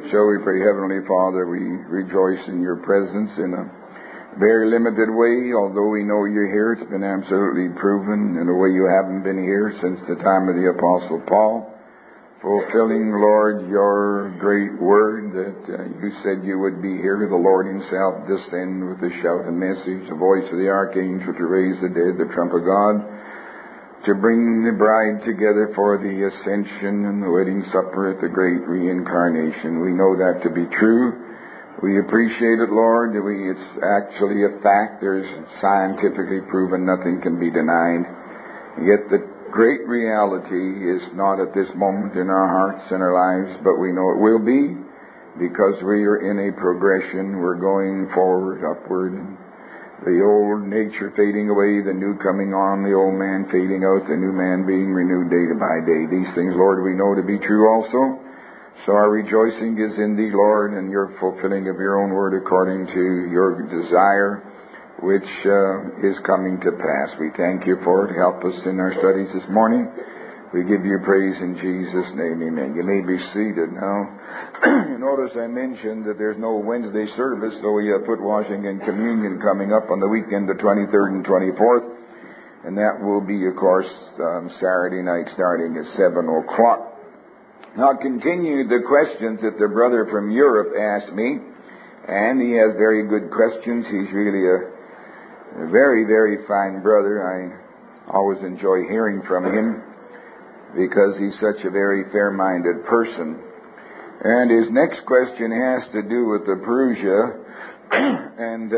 So we pray, Heavenly Father, we rejoice in your presence in a very limited way. Although we know you're here, it's been absolutely proven in a way you haven't been here since the time of the Apostle Paul. Fulfilling, Lord, your great word that you said you would be here. The Lord himself descend with a shout, a message, the voice of the archangel to raise the dead, the trump of God, to bring the bride together for the ascension and the wedding supper at the great reincarnation. We know that to be true. We appreciate it, Lord. It's actually a fact. There's scientifically proven, nothing can be denied. Yet the great reality is not at this moment in our hearts and our lives, but we know it will be, because we are in a progression. We're going forward, upward. The old nature fading away, the new coming on, the old man fading out, the new man being renewed day by day. These things, Lord, we know to be true also. So our rejoicing is in thee, Lord, and your fulfilling of your own word according to your desire, which is coming to pass. We thank you for it. Help us in our studies this morning. We give you praise in Jesus' name, amen. You may be seated now. Notice I mentioned that there's no Wednesday service, so we have foot washing and communion coming up on the weekend, the 23rd and 24th. And that will be, of course, Saturday night starting at 7 o'clock. Now, continue the questions that the brother from Europe asked me. And he has very good questions. He's really a very, very fine brother. I always enjoy hearing from him, because he's such a very fair-minded person. And his next question has to do with the Parousia. And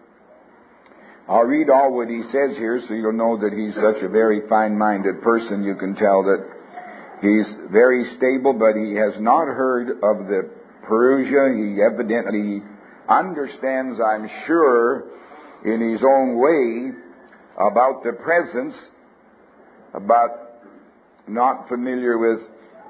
I'll read all what he says here so you'll know that he's such a very fine-minded person. You can tell that he's very stable, but he has not heard of the Parousia. He evidently understands, I'm sure, in his own way about the presence, about not familiar with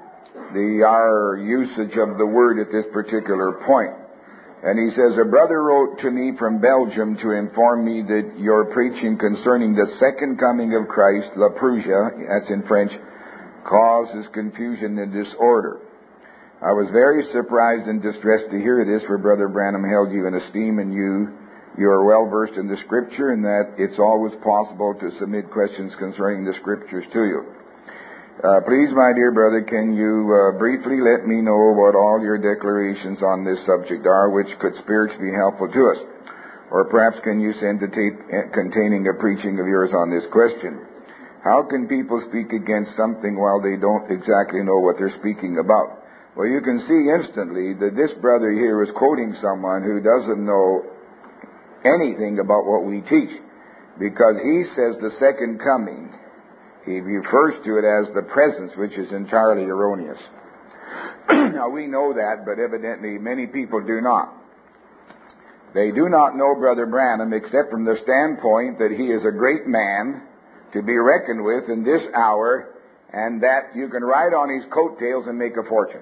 our usage of the word at this particular point. And he says, a brother wrote to me from Belgium to inform me that your preaching concerning the second coming of Christ, La Parousia, that's in French, causes confusion and disorder. I was very surprised and distressed to hear this, for Brother Branham held you in esteem, and you are well versed in the Scripture, and that it's always possible to submit questions concerning the Scriptures to you. Please, my dear brother, can you briefly let me know what all your declarations on this subject are, which could spiritually be helpful to us? Or perhaps can you send a tape containing a preaching of yours on this question? How can people speak against something while they don't exactly know what they're speaking about? Well, you can see instantly that this brother here is quoting someone who doesn't know anything about what we teach, because he says the second coming. He refers to it as the presence, which is entirely erroneous. Now, we know that, but evidently many people do not. They do not know Brother Branham except from the standpoint that he is a great man to be reckoned with in this hour, and that you can ride on his coattails and make a fortune.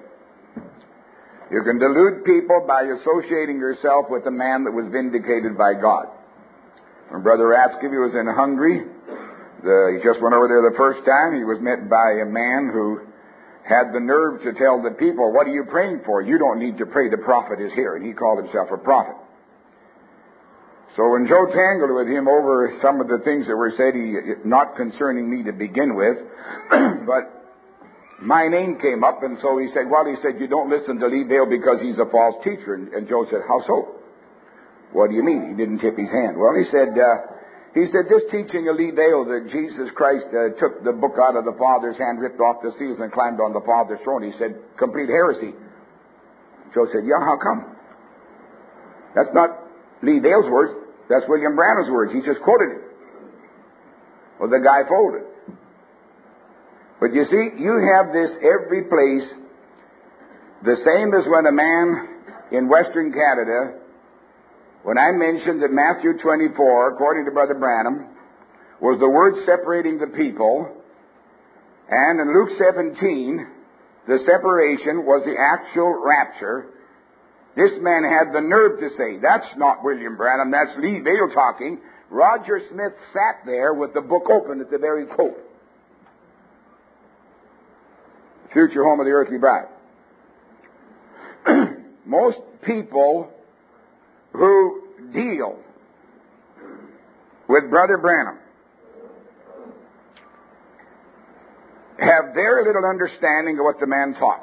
You can delude people by associating yourself with a man that was vindicated by God. When Brother Ratsky was in Hungary, he just went over there the first time. He was met by a man who had the nerve to tell the people, what are you praying for? You don't need to pray, the prophet is here. And he called himself a prophet. So when Joe tangled with him over some of the things that were said, not concerning me to begin with, but my name came up, and so he said, you don't listen to Lee Vale because he's a false teacher. And Joe said, how so? What do you mean? He didn't tip his hand. Well, he said, this teaching of Lee Vale that Jesus Christ took the book out of the Father's hand, ripped off the seals, and climbed on the Father's throne. He said, complete heresy. Joe said, yeah, how come? That's not Lee Vale's words. That's William Branham's words. He just quoted it. Well, the guy folded. But you see, you have this every place, the same as when a man in Western Canada, when I mentioned that Matthew 24, according to Brother Branham, was the word separating the people, and in Luke 17, the separation was the actual rapture, this man had the nerve to say, that's not William Branham, that's Lee Vale talking. Roger Smith sat there with the book open at the very quote. Future home of the earthly bride. most people who deal with Brother Branham have very little understanding of what the man taught.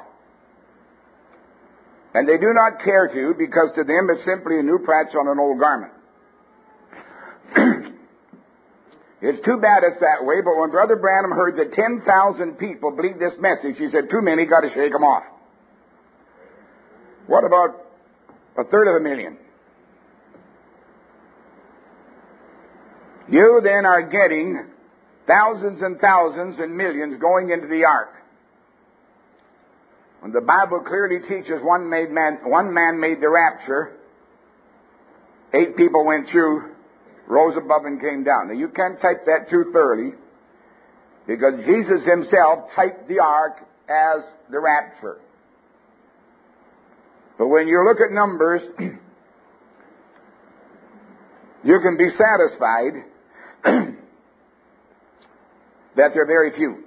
And they do not care to, because to them it's simply a new patch on an old garment. It's too bad it's that way, but when Brother Branham heard that 10,000 people believed this message, he said, too many, got to shake them off. What about 1/3 You then are getting thousands and thousands and millions going into the ark. When the Bible clearly teaches one man made the rapture, 8 people went through, rose above and came down. Now you can't type that too thoroughly, because Jesus himself typed the ark as the rapture. But when you look at numbers, you can be satisfied that there are very few.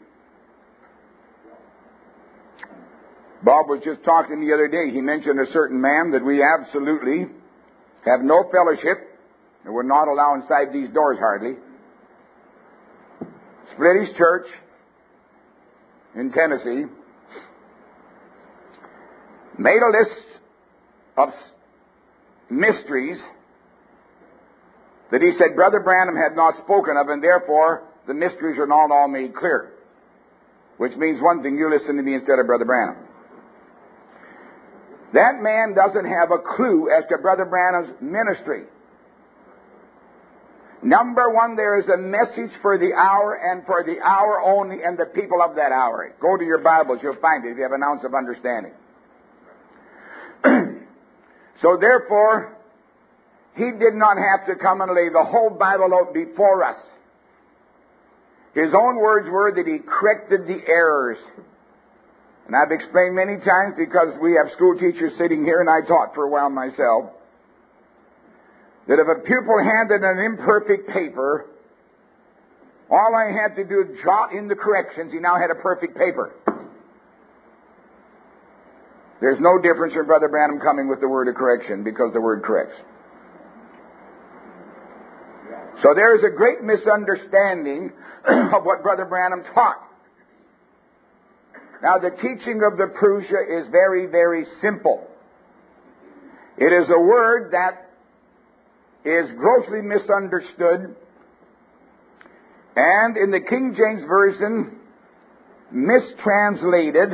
Bob was just talking the other day. He mentioned a certain man that we absolutely have no fellowship, and we're not allowed inside these doors hardly. Split his church in Tennessee. Made a list of mysteries that he said Brother Branham had not spoken of, and therefore the mysteries are not all made clear. Which means one thing, you listen to me instead of Brother Branham. That man doesn't have a clue as to Brother Branham's ministry. Number one, there is a message for the hour and for the hour only and the people of that hour. Go to your Bibles, you'll find it if you have an ounce of understanding. So therefore, he did not have to come and lay the whole Bible out before us. His own words were that he corrected the errors. And I've explained many times, because we have school teachers sitting here, and I taught for a while myself, that if a pupil handed an imperfect paper, all I had to do was jot in the corrections. He now had a perfect paper. There's no difference in Brother Branham coming with the word of correction, because the word corrects. So there is a great misunderstanding of what Brother Branham taught. Now, the teaching of the Parousia is very, very simple. It is a word that is grossly misunderstood, and in the King James Version, mistranslated,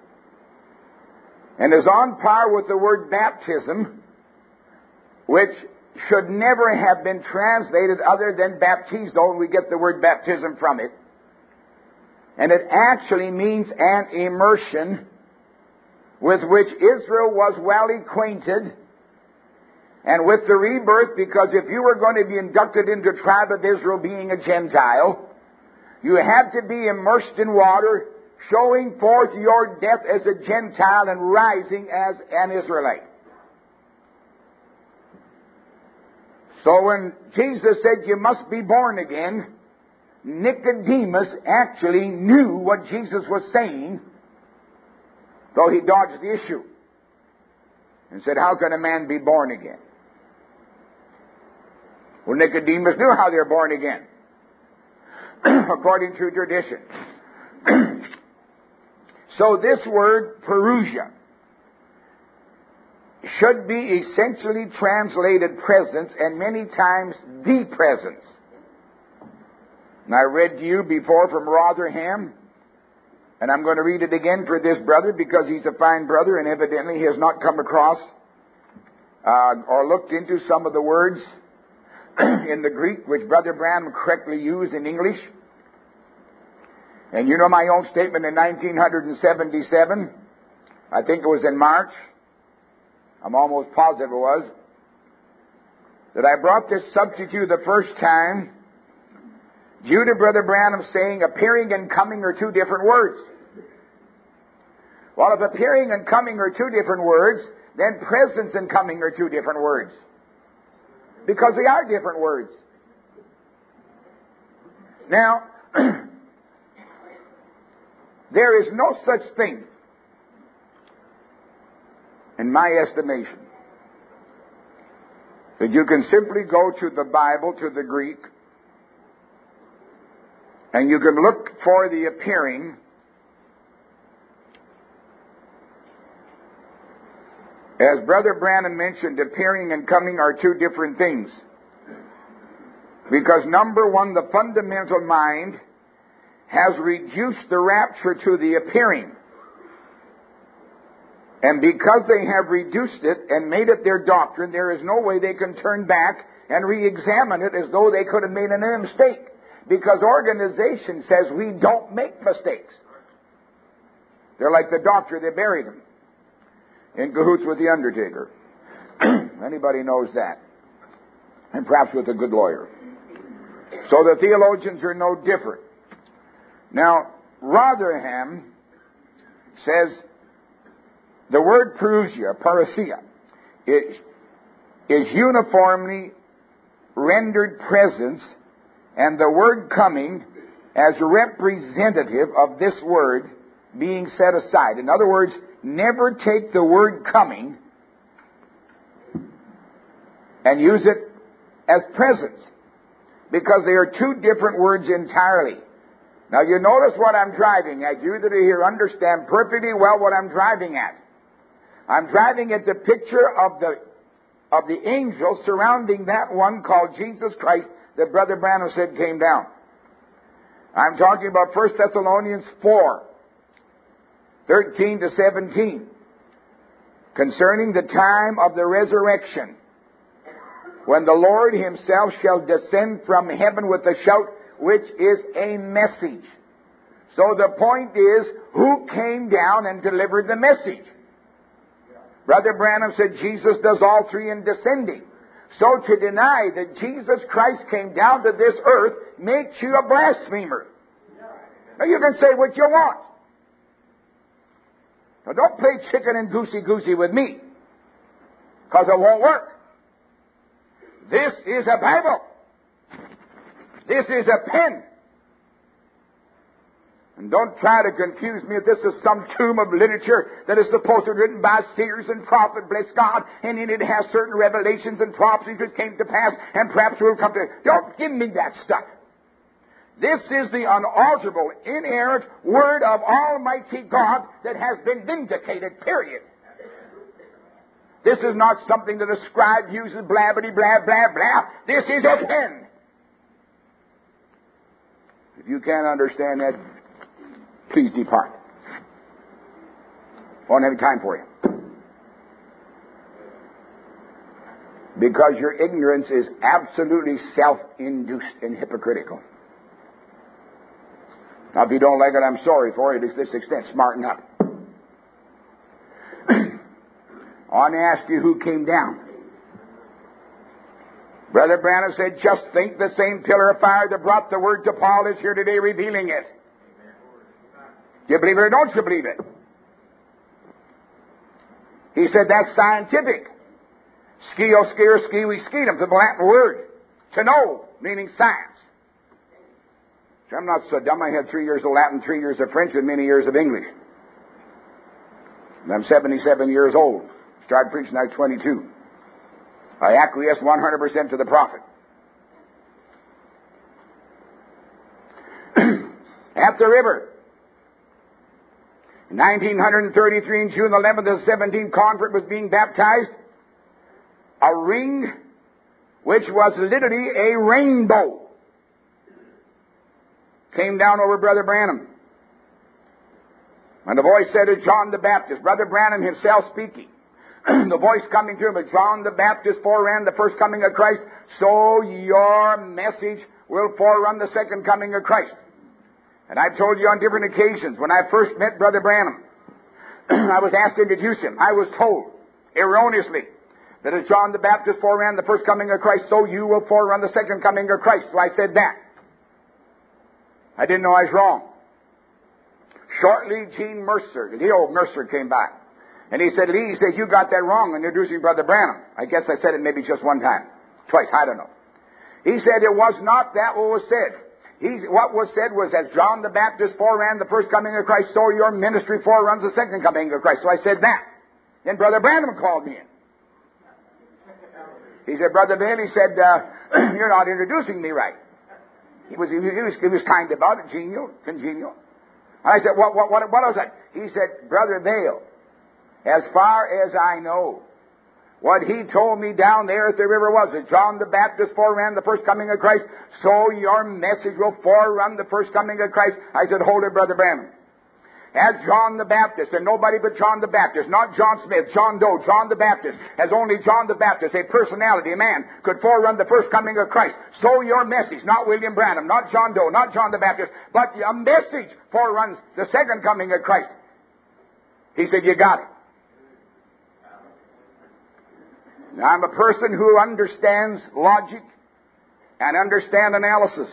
and is on par with the word baptism, which should never have been translated other than baptizo, and we get the word baptism from it. And it actually means an immersion with which Israel was well acquainted, and with the rebirth, because if you were going to be inducted into the tribe of Israel being a Gentile, you had to be immersed in water, showing forth your death as a Gentile and rising as an Israelite. So when Jesus said you must be born again, Nicodemus actually knew what Jesus was saying, though he dodged the issue and said, how can a man be born again? Well, Nicodemus knew how they're born again, according to tradition. So this word, Parousia, should be essentially translated presence, and many times the presence. And I read to you before from Rotherham, and I'm going to read it again for this brother, because he's a fine brother, and evidently he has not come across or looked into some of the words in the Greek, which Brother Branham correctly used in English. And you know my own statement in 1977, I think it was in March, I'm almost positive it was, that I brought this subject to you the first time due to Brother Branham saying appearing and coming are two different words. Well, if appearing and coming are two different words, then presence and coming are two different words. Because they are different words. Now, there is no such thing in my estimation, that you can simply go to the Bible, to the Greek, and you can look for the appearing as Brother Branham mentioned, appearing and coming are two different things. Because number one, the fundamental mind has reduced the rapture to the appearing. And because they have reduced it and made it their doctrine, there is no way they can turn back and re-examine it as though they could have made a mistake. Because organization says we don't make mistakes. They're like the doctor, they buried him in cahoots with the undertaker. Anybody knows that. And perhaps with a good lawyer. So the theologians are no different. Now, Rotherham says the word parousia, parousia, is uniformly rendered presence, and the word coming as representative of this word being set aside. In other words, never take the word coming and use it as presence, because they are two different words entirely. Now you notice what I'm driving at. You that are here understand perfectly well what I'm driving at. I'm driving at the picture of the angel surrounding that one called Jesus Christ that Brother Branham said came down. I'm talking about 1 Thessalonians 4, 13 to 17, concerning the time of the resurrection, when the Lord himself shall descend from heaven with a shout, which is a message. So the point is, who came down and delivered the message? Brother Branham said Jesus does all three in descending. So to deny that Jesus Christ came down to this earth makes you a blasphemer. Now you can say what you want. Now don't play chicken and goosey-goosey with me, because it won't work. This is a Bible. This is a pen. And don't try to confuse me if this is some tomb of literature that is supposed to be written by seers and prophets, bless God, and in it has certain revelations and prophecies which came to pass, and perhaps will come to... Don't give me that stuff. This is the unalterable, inerrant Word of Almighty God that has been vindicated, period. This is not something that a scribe uses, blabbity, blah, blah, blah. This is a pen. If you can't understand that, please depart. Won't have time for you. Because your ignorance is absolutely self-induced and hypocritical. Now, if you don't like it, I'm sorry for it. To this extent, smarten up. I want to ask you who came down. Brother Branham said, just think the same pillar of fire that brought the word to Paul is here today revealing it. Do you believe it or don't you believe it? He said that's scientific. Skio, scare, skiwi, skeetum, the Latin word. To know, meaning science. So I'm not so dumb. I had 3 years of Latin, 3 years of French, and many years of English. And I'm 77 years old. Started preaching at 22. I acquiesce 100% to the prophet. At the river, in 1933, in June 11th, the 17th convert was being baptized. A ring, which was literally a rainbow, came down over Brother Branham. And the voice said to John the Baptist, Brother Branham himself speaking, the voice coming to him, but John the Baptist foreran the first coming of Christ, so your message will forerun the second coming of Christ. And I've told you on different occasions, when I first met Brother Branham, I was asked to introduce him. I was told, erroneously, that as John the Baptist foreran the first coming of Christ, so you will forerun the second coming of Christ. So I said that. I didn't know I was wrong. Shortly, Gene Mercer, the old Mercer, came by. And he said, Lee, he said, you got that wrong in introducing Brother Branham. I guess I said it maybe just one time. Twice, I don't know. He said it was not that what was said. What was said was, as John the Baptist foreran the first coming of Christ, so your ministry foreruns the second coming of Christ. So I said that. Then Brother Branham called me in. He said, Brother Bill, he said, you're not introducing me right. He was kind about it, congenial. And I said, what was that? He said, Brother Bale, as far as I know, what he told me down there at the river was that John the Baptist foreran the first coming of Christ, so your message will forerun the first coming of Christ. I said, hold it, Brother Branham. As John the Baptist, and nobody but John the Baptist, not John Smith, John Doe, John the Baptist, as only John the Baptist, a personality, a man, could forerun the first coming of Christ. So your message, not William Branham, not John Doe, not John the Baptist, but a message foreruns the second coming of Christ. He said, you got it. Now, I'm a person who understands logic and understands analysis.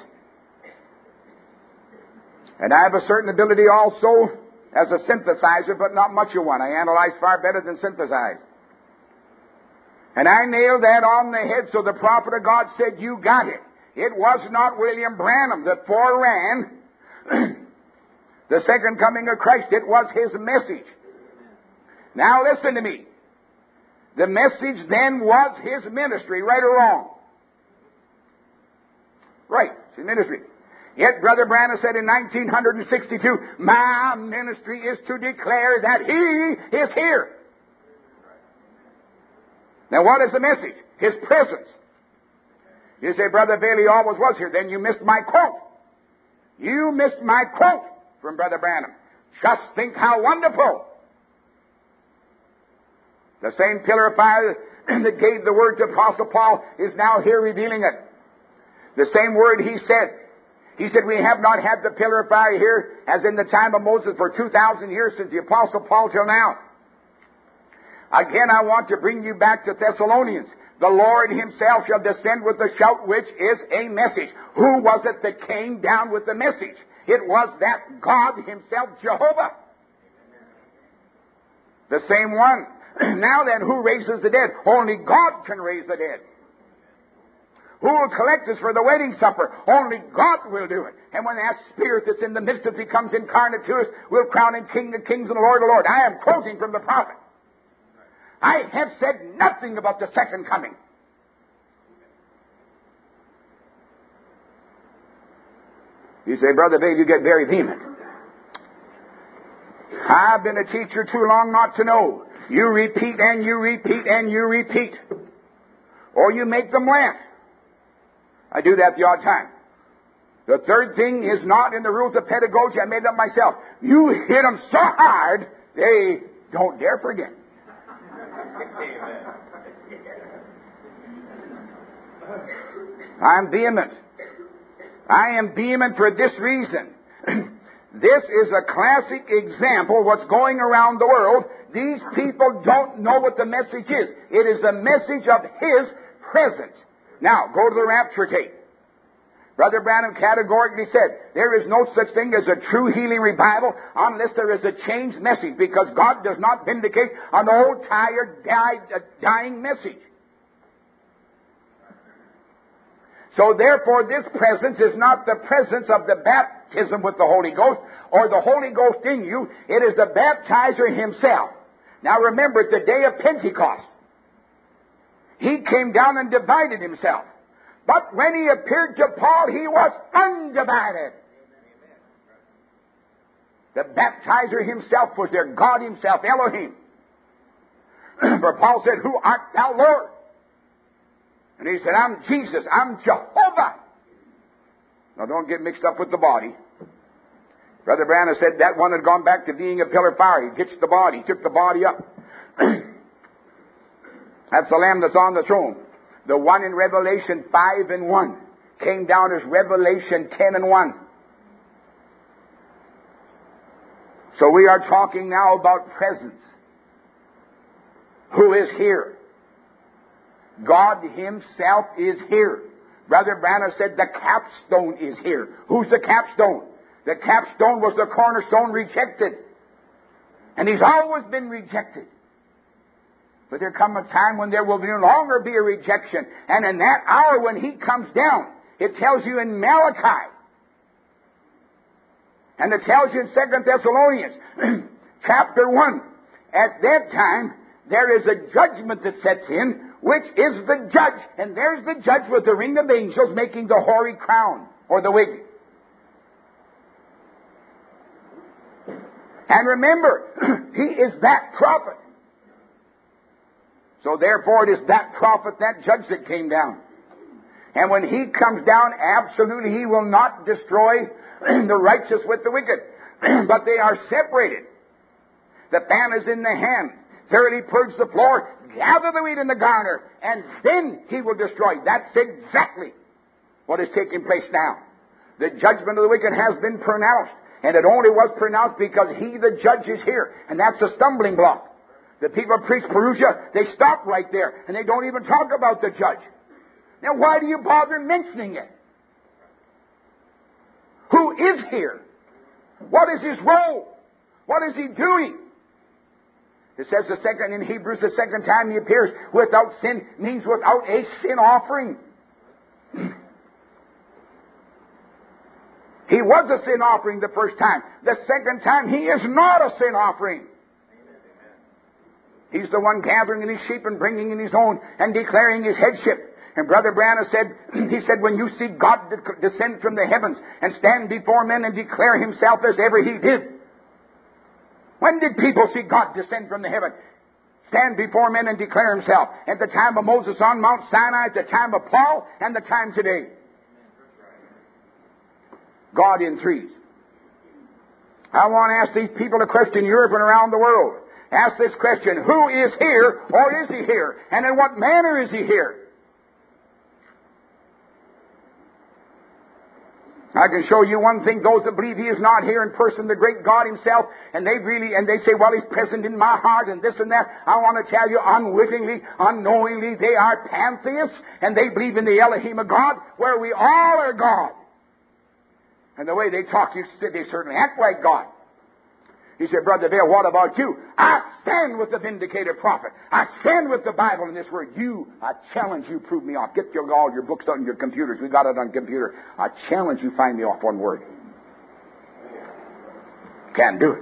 And I have a certain ability also as a synthesizer, but not much of one. I analyze far better than synthesize. And I nailed that on the head, so the prophet of God said, you got it. It was not William Branham that foreran the second coming of Christ. It was his message. Now listen to me. The message then was his ministry, right or wrong? Right, it's his ministry. Yet Brother Branham said in 1962, my ministry is to declare that He is here. Now what is the message? His presence. You say, Brother Bailey always was here. Then you missed my quote. You missed my quote from Brother Branham. Just think how wonderful. The same pillar of fire that gave the word to Apostle Paul is now here revealing it. The same word he said. He said, we have not had the pillar of fire here as in the time of Moses for 2,000 years since the Apostle Paul till now. Again, I want to bring you back to Thessalonians. The Lord Himself shall descend with a shout, which is a message. Who was it that came down with the message? It was that God Himself, Jehovah. The same one. Now then, who raises the dead? Only God can raise the dead. Who will collect us for the wedding supper? Only God will do it. And when that Spirit that's in the midst of us becomes incarnate to us, we'll crown Him King of Kings and Lord of Lords. I am quoting from the prophet. I have said nothing about the second coming. You say, Brother Babe, you get very vehement. I've been a teacher too long not to know. You repeat and you repeat and you repeat. Or you make them laugh. I do that the odd time. The third thing is not in the rules of pedagogy. I made them myself. You hit them so hard, they don't dare forget. I'm vehement. I am vehement for this reason. This is a classic example of what's going around the world. These people don't know what the message is. It is the message of His presence. Now, go to the rapture tape. Brother Branham categorically said, there is no such thing as a true healing revival unless there is a changed message, because God does not vindicate an old, tired, dying message. So therefore, this presence is not the presence of the baptism with the Holy Ghost or the Holy Ghost in you. It is the baptizer Himself. Now remember, at the day of Pentecost, He came down and divided Himself. But when He appeared to Paul, He was undivided. The baptizer Himself was there, God Himself, Elohim. For Paul said, who art thou, Lord? And he said, I'm Jesus, I'm Jehovah. Now don't get mixed up with the body. Brother Branham said that one had gone back to being a pillar of fire. He ditched the body, took the body up. That's the Lamb that's on the throne. The one in Revelation 5:1 came down as Revelation 10:1. So we are talking now about presence. Who is here? God Himself is here. Brother Branham said the capstone is here. Who's the capstone? The capstone was the cornerstone rejected. And He's always been rejected. But there comes a time when there will no longer be a rejection. And in that hour when He comes down, it tells you in Malachi, and it tells you in 2 Thessalonians chapter 1, at that time there is a judgment that sets in, which is the judge. And there's the judge with the ring of angels making the hoary crown, or the wig. And remember, he is that prophet. So therefore it is that prophet, that judge that came down. And when he comes down, absolutely he will not destroy the righteous with the wicked. But they are separated. The fan is in the hand. Thoroughly purge the floor, gather the wheat in the garner, and then he will destroy. That's exactly what is taking place now. The judgment of the wicked has been pronounced. And it only was pronounced because he, the judge, is here. And that's a stumbling block. The people of Priest Perusia, they stop right there. And they don't even talk about the judge. Now why do you bother mentioning it? Who is here? What is his role? What is he doing? It says in Hebrews, the second time he appears, without sin means without a sin offering. He was a sin offering the first time. The second time, he is not a sin offering. He's the one gathering in his sheep and bringing in his own and declaring his headship. And Brother Branham said, he said, when you see God descend from the heavens and stand before men and declare himself as ever he did. When did people see God descend from the heaven? Stand before men and declare himself. At the time of Moses on Mount Sinai, at the time of Paul, and the time today. God in threes. I want to ask these people a question in Europe and around the world. Ask this question, who is here, or is he here? And in what manner is he here? I can show you one thing, those that believe he is not here in person, the great God himself, and they say, well, he's present in my heart and this and that. I want to tell you, unwittingly, unknowingly, they are pantheists, and they believe in the Elohim of God, where we all are God. And the way they talk, they certainly act like God. He said, Brother Dale, what about you? I stand with the vindicated prophet. I stand with the Bible in this word. I challenge you, prove me off. Get all your books on your computers. We got it on computer. I challenge you, find me off one word. Can't do it.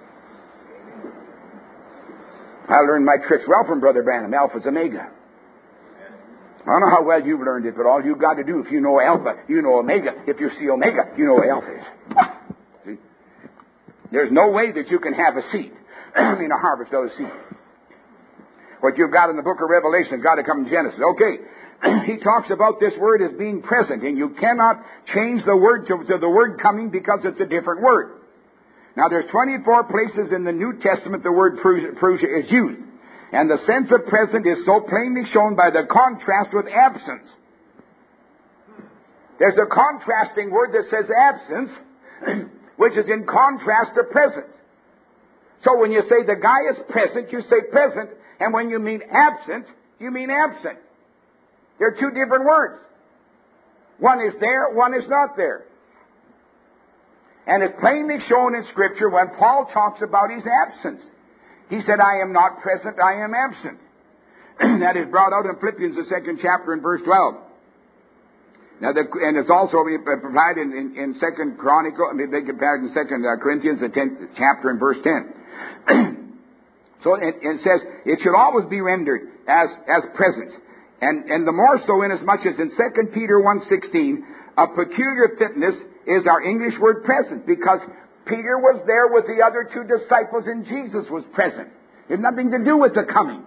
I learned my tricks well from Brother Branham. Alpha's Omega. I don't know how well you've learned it, but all you've got to do, if you know Alpha, you know Omega. If you see Omega, you know what Alpha is. See? There's no way that you can have a seed. A harvest of a seed. What you've got in the book of Revelation has got to come in Genesis. Okay. He talks about this word as being present, and you cannot change the word to the word coming because it's a different word. Now, there's 24 places in the New Testament the word Perusia is used. And the sense of present is so plainly shown by the contrast with absence. There's a contrasting word that says absence, which is in contrast to present. So when you say the guy is present, you say present, and when you mean absent, you mean absent. They're two different words. One is there, one is not there. And it's plainly shown in Scripture when Paul talks about his absence. He said, I am not present, I am absent. That is brought out in Philippians, the 2nd chapter, and verse 12. Now, and it's also provided in 2nd Corinthians, the 10th chapter, and verse 10. So it says, it should always be rendered as present. And the more so inasmuch as in 2 Peter 1:16, a peculiar fitness is our English word present, because Peter was there with the other two disciples and Jesus was present. It had nothing to do with the coming.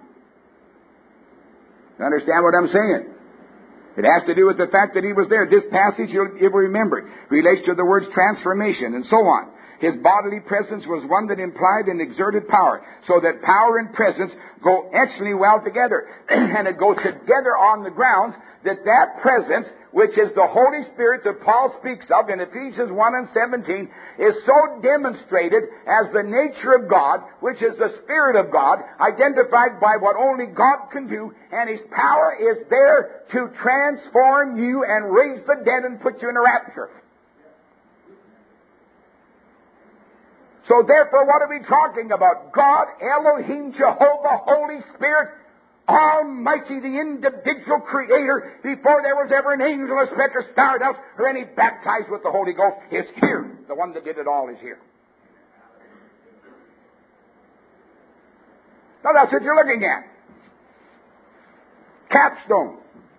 You understand what I'm saying? It has to do with the fact that he was there. This passage, you'll remember, relates to the words transformation and so on. His bodily presence was one that implied an exerted power, so that power and presence go excellently well together. And it goes together on the grounds that presence, which is the Holy Spirit that Paul speaks of in Ephesians 1:17, is so demonstrated as the nature of God, which is the Spirit of God, identified by what only God can do, and His power is there to transform you and raise the dead and put you in a rapture. So therefore, what are we talking about? God, Elohim, Jehovah, Holy Spirit, Almighty, the individual Creator, before there was ever an angel, a speck, or stardust, or any baptized with the Holy Ghost, is here. The one that did it all is here. Now that's what you're looking at. Capstone.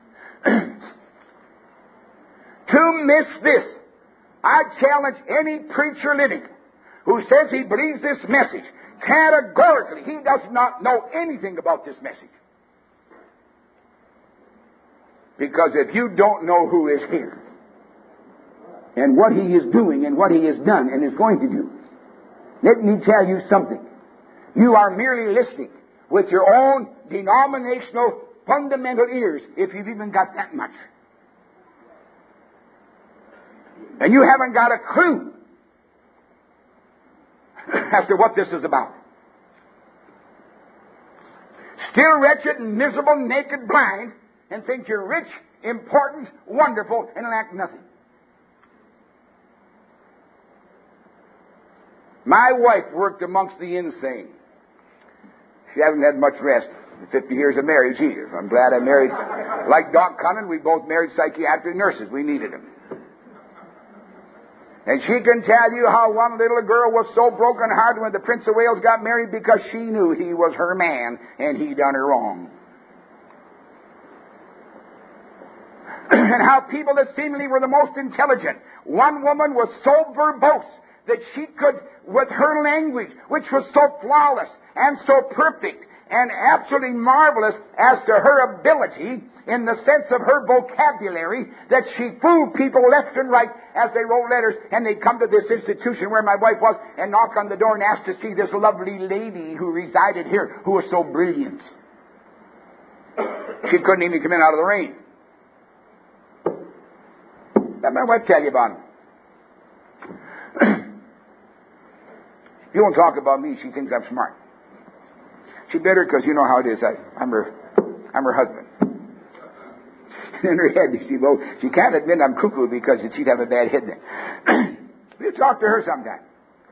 To miss this, I challenge any preacher living who says he believes this message. Categorically, he does not know anything about this message. Because if you don't know who is here, and what he is doing, and what he has done, and is going to do, let me tell you something. You are merely listening with your own denominational fundamental ears, if you've even got that much. And you haven't got a clue as to what this is about. Still wretched and miserable, naked, blind, and think you're rich, important, wonderful, and lack nothing. My wife worked amongst the insane. She hasn't had much rest. 50 years of marriage either. I'm glad I married. Like Doc Cunnan, we both married psychiatric nurses. We needed them. And she can tell you how one little girl was so broken-hearted when the Prince of Wales got married because she knew he was her man and he done her wrong. And how people that seemingly were the most intelligent. One woman was so verbose that she could, with her language, which was so flawless and so perfect and absolutely marvelous as to her ability in the sense of her vocabulary, that she fooled people left and right as they wrote letters, and they'd come to this institution where my wife was and knock on the door and ask to see this lovely lady who resided here, who was so brilliant. She couldn't even come in out of the rain. Let my wife tell you about him. If you won't talk about me, she thinks I'm smart. She better, because you know how it is. I'm her husband. In her head, you see, well, she can't admit I'm cuckoo because she'd have a bad head then. You talk to her sometime.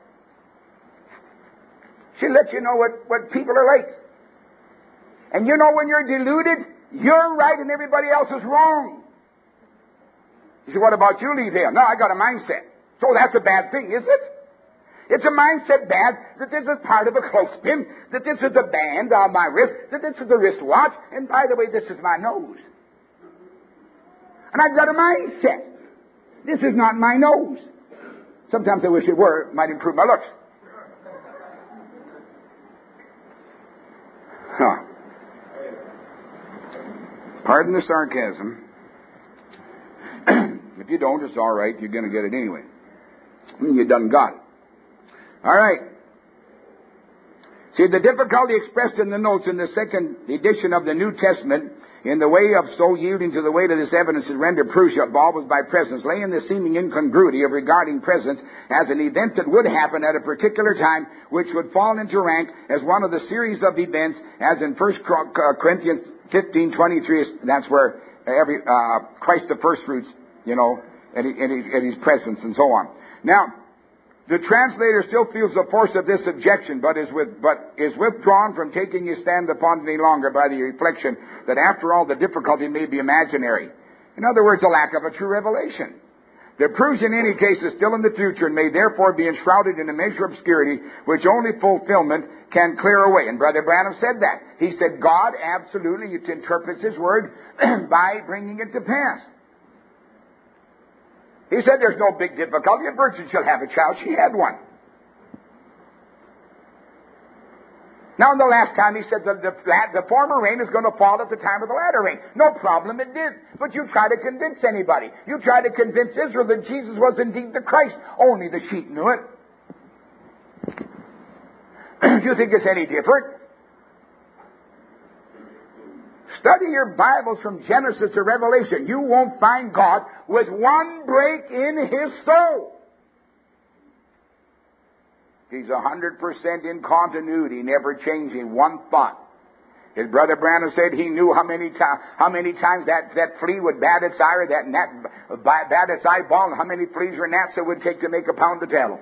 She'll let you know what people are like. And you know when you're deluded, you're right and everybody else is wrong. You say, what about you, Lee Vale? No, I got a mindset. So that's a bad thing, is it? It's a mindset bad that this is part of a clothespin, that this is a band on my wrist, that this is a wristwatch, and by the way, this is my nose. And I've got a mindset. This is not my nose. Sometimes I wish it were. It might improve my looks. Pardon the sarcasm. If you don't, it's all right. You're going to get it anyway. You done got it. All right. See, the difficulty expressed in the notes in the second edition of the New Testament in the way of so yielding to the weight of this evidence is rendered proof involved by presence, lay in the seeming incongruity of regarding presence as an event that would happen at a particular time, which would fall into rank as one of the series of events, as in 1 Corinthians 15:23. That's where Christ the first fruits, at his presence and so on. Now, the translator still feels the force of this objection, but is withdrawn from taking his stand upon it any longer by the reflection that after all the difficulty may be imaginary. In other words, a lack of a true revelation. The proofs in any case is still in the future and may therefore be enshrouded in a measure of obscurity which only fulfillment can clear away. And Brother Branham said that. He said God absolutely interprets His Word by bringing it to pass. He said there's no big difficulty. A virgin shall have a child. She had one. Now, the last time he said the former rain is going to fall at the time of the latter rain. No problem, it did. But you try to convince anybody. You try to convince Israel that Jesus was indeed the Christ. Only the sheep knew it. Do you think it's any different? Study your Bibles from Genesis to Revelation. You won't find God with one break in His soul. He's 100% in continuity, never changing one thought. His brother Branham said he knew how many times that flea would bat its eye, or that gnat bat its eyeball, and how many fleas or gnats it would take to make a pound of tallow.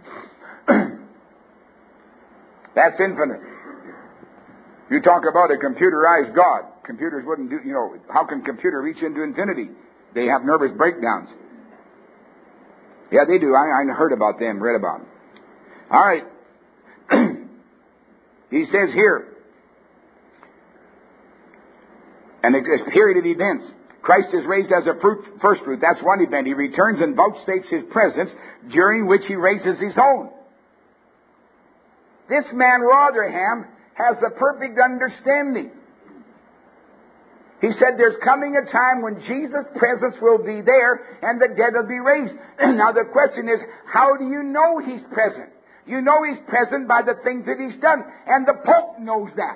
That's infinite. You talk about a computerized God. Computers wouldn't do, how can a computer reach into infinity? They have nervous breakdowns. Yeah, they do. I heard about them, read about them. All right. He says here, And a period of events. Christ is raised as a first fruit. That's one event. He returns and vouchsafes His presence, during which He raises His own. This man Rotherham has the perfect understanding. He said there's coming a time when Jesus' presence will be there and the dead will be raised. Now the question is, how do you know He's present? You know He's present by the things that He's done. And the Pope knows that.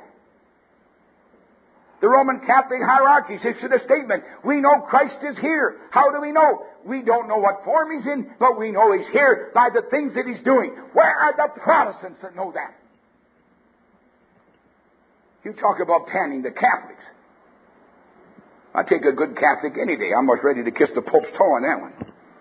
The Roman Catholic hierarchy issued a statement. We know Christ is here. How do we know? We don't know what form He's in, but we know He's here by the things that He's doing. Where are the Protestants that know that? You talk about panning the Catholics. I take a good Catholic any day. I'm almost ready to kiss the Pope's toe on that one.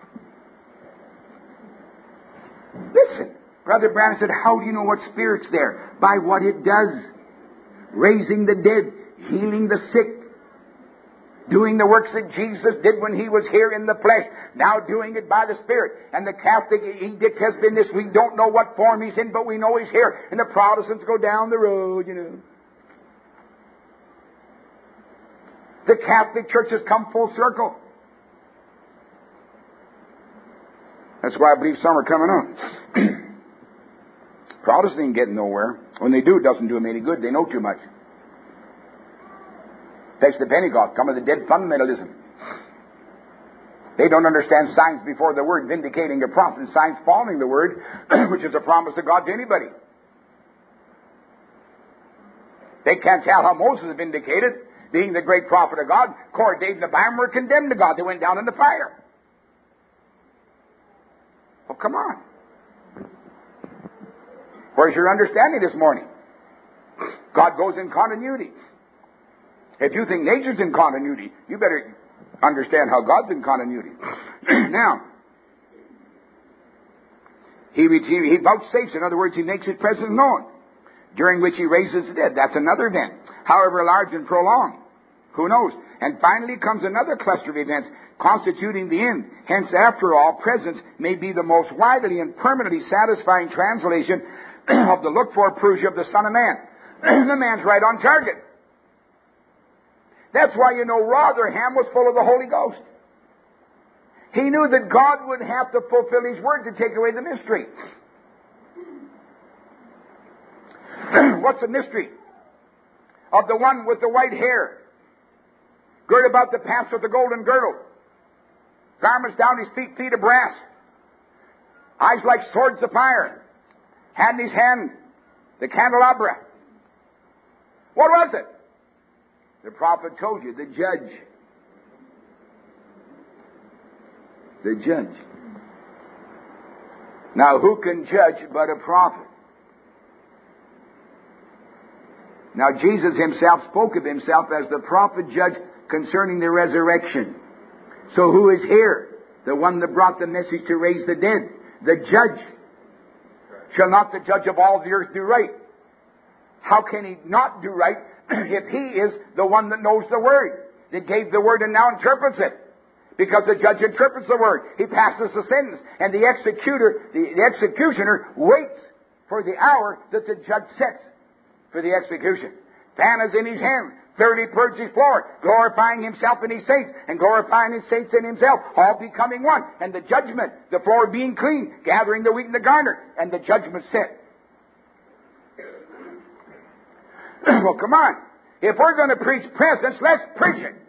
Listen, Brother Branham said, how do you know what Spirit's there? By what it does. Raising the dead, healing the sick, doing the works that Jesus did when He was here in the flesh, now doing it by the Spirit. And the Catholic edict has been this: we don't know what form He's in, but we know He's here. And the Protestants go down the road, you know. The Catholic Church has come full circle. That's why I believe some are coming on. Protestants ain't getting nowhere. When they do, it doesn't do them any good. They know too much. Takes the Pentecost, come of the dead fundamentalism. They don't understand signs before the Word, vindicating the prophet, and signs following the Word, which is a promise of God to anybody. They can't tell how Moses was vindicated, being the great prophet of God. Korah, David, and Abiram were condemned to God. They went down in the fire. Oh, come on. Where's your understanding this morning? God goes in continuity. If you think nature's in continuity, you better understand how God's in continuity. Now, He vouchsafes, in other words, He makes His presence known, during which He raises the dead. That's another event, however large and prolonged. Who knows? And finally comes another cluster of events, constituting the end. Hence, after all, presence may be the most widely and permanently satisfying translation of the looked-for Parousia of the Son of Man. The man's right on target. That's why you know Rotherham was full of the Holy Ghost. He knew that God would have to fulfill His word to take away the mystery. What's the mystery? Of the one with the white hair, girt about the paps with the golden girdle, garments down His feet, feet of brass, eyes like swords of fire, had in His hand the candelabra. What was it? The prophet told you, the judge. The judge. Now, who can judge but a prophet? Now, Jesus Himself spoke of Himself as the prophet judge concerning the resurrection. So who is here? The one that brought the message to raise the dead. The judge. Shall not the judge of all the earth do right? How can He not do right if He is the one that knows the Word, that gave the Word and now interprets it? Because the judge interprets the Word. He passes the sentence. And the executioner waits for the hour that the judge sets for the execution. Fan is in his hand. 30 purged his floor, glorifying Himself and His saints, and glorifying His saints and Himself, all becoming one. And the judgment, the floor being clean, gathering the wheat and the garner, and the judgment set. Well, come on. If we're going to preach presence, let's preach it.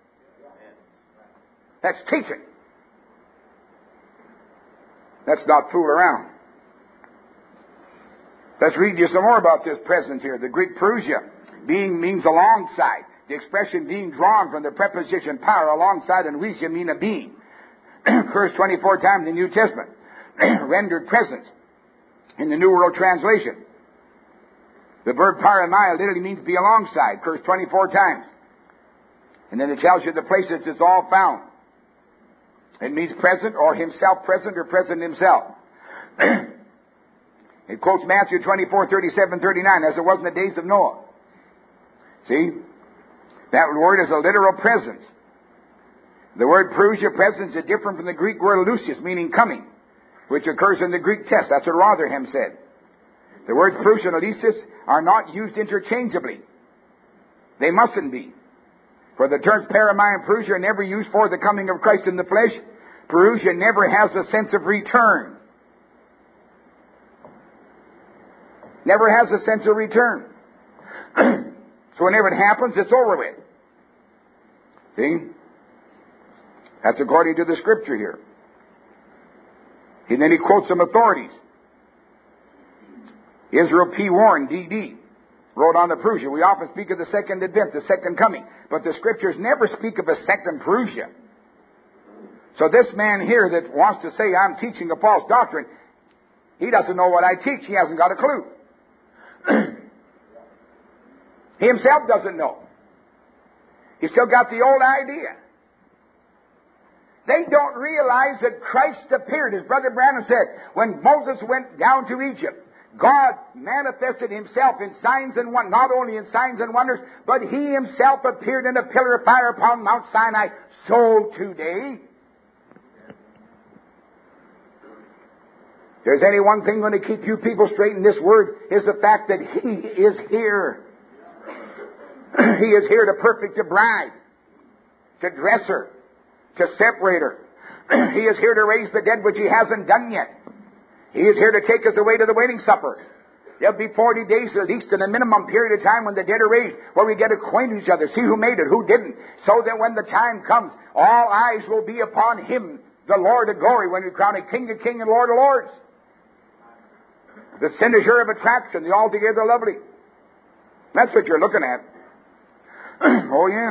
Let's teach it. Let's not fool around. Let's read you some more about this presence here. The Greek Parousia. Being means alongside. The expression being drawn from the preposition power, alongside, and ousia mean a being. Occurs 24 times in the New Testament. Rendered presence in the New World Translation. The verb paramaya literally means be alongside. Occurs 24 times. And then it tells you the places it's all found. It means present or Himself present or present Himself. It quotes Matthew 24:37-39, as it was in the days of Noah. See? That word is a literal presence. The word parousia, presence, is different from the Greek word lucius, meaning coming, which occurs in the Greek text. That's what Rotherham said. The words parousia and lucius are not used interchangeably. They mustn't be. For the terms Paramai and Perusia are never used for the coming of Christ in the flesh. Perusia never has a sense of return. Never has a sense of return. So whenever it happens, it's over with. See? That's according to the Scripture here. And then he quotes some authorities. Israel P. Warren, D.D., wrote on the Perusia, we often speak of the second advent, the second coming, but the Scriptures never speak of a second Perusia. So this man here that wants to say I'm teaching a false doctrine, he doesn't know what I teach. He hasn't got a clue. He himself doesn't know. He's still got the old idea. They don't realize that Christ appeared, as Brother Branham said, when Moses went down to Egypt. God manifested Himself in signs and wonders, not only in signs and wonders, but He Himself appeared in a pillar of fire upon Mount Sinai. So today, if there's any one thing going to keep you people straight in this word, is the fact that He is here. He is here to perfect a bride, to dress her, to separate her. He is here to raise the dead, which He hasn't done yet. He is here to take us away to the wedding supper. There'll be 40 days at least in a minimum period of time when the dead are raised, where we get acquainted with each other, see who made it, who didn't, so that when the time comes, all eyes will be upon Him, the Lord of glory, when we crown a King of kings and Lord of lords. The cynosure of attraction, the altogether lovely. That's what you're looking at. Oh, yeah.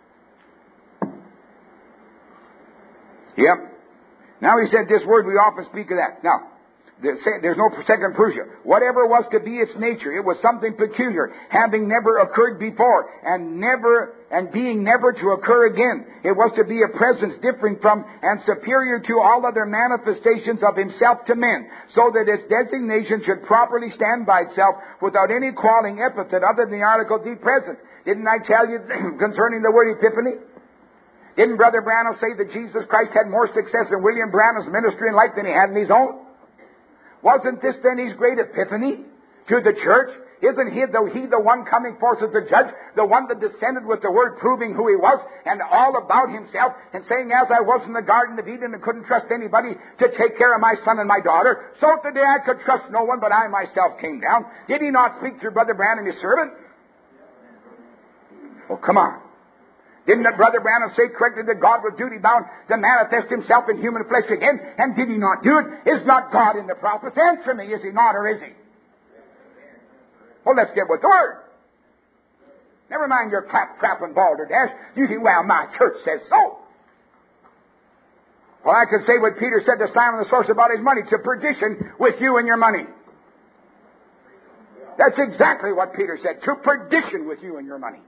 Yep. Now he said this word, we often speak of that. Now, there's no second Perusia. Whatever was to be its nature, it was something peculiar, having never occurred before, and being never to occur again. It was to be a presence differing from and superior to all other manifestations of Himself to men, so that its designation should properly stand by itself without any qualing epithet other than the article the present. Didn't I tell you concerning the word epiphany? Didn't Brother Branham say that Jesus Christ had more success in William Branham's ministry and life than he had in his own? Wasn't this then His great epiphany to the church? Isn't He the one coming forth as the judge, the one that descended with the Word proving who He was and all about Himself and saying, as I was in the Garden of Eden and couldn't trust anybody to take care of my son and my daughter, so today I could trust no one but I myself came down. Did He not speak through Brother Branham, His servant? Oh, come on. Didn't Brother Branham say correctly that God was duty-bound to manifest Himself in human flesh again? And did He not do it? Is not God in the prophets? Answer me, is He not or is He? Well, let's get with the Word. Never mind your clap, and balderdash. You think, well, my church says so. Well, I could say what Peter said to Simon the sorcerer about his money, to perdition with you and your money. That's exactly what Peter said, to perdition with you and your money.